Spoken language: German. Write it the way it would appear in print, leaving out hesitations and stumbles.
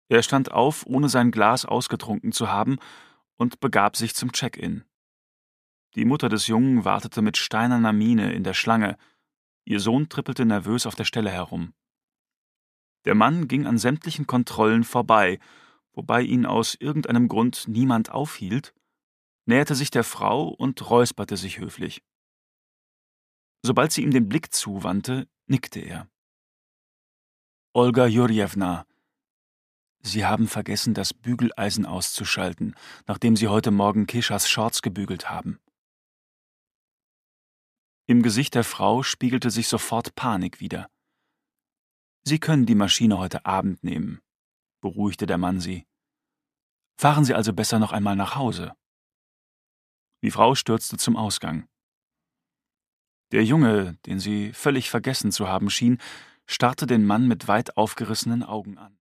Er stand auf, ohne sein Glas ausgetrunken zu haben, und begab sich zum Check-in. Die Mutter des Jungen wartete mit steinerner Miene in der Schlange, ihr Sohn trippelte nervös auf der Stelle herum. Der Mann ging an sämtlichen Kontrollen vorbei, wobei ihn aus irgendeinem Grund niemand aufhielt, näherte sich der Frau und räusperte sich höflich. Sobald sie ihm den Blick zuwandte, nickte er. »Olga Jurjewna, Sie haben vergessen, das Bügeleisen auszuschalten, nachdem Sie heute Morgen Keschas Shorts gebügelt haben.« Im Gesicht der Frau spiegelte sich sofort Panik wider. »Sie können die Maschine heute Abend nehmen«, beruhigte der Mann sie. »Fahren Sie also besser noch einmal nach Hause.« Die Frau stürzte zum Ausgang. Der Junge, den sie völlig vergessen zu haben schien, starrte den Mann mit weit aufgerissenen Augen an.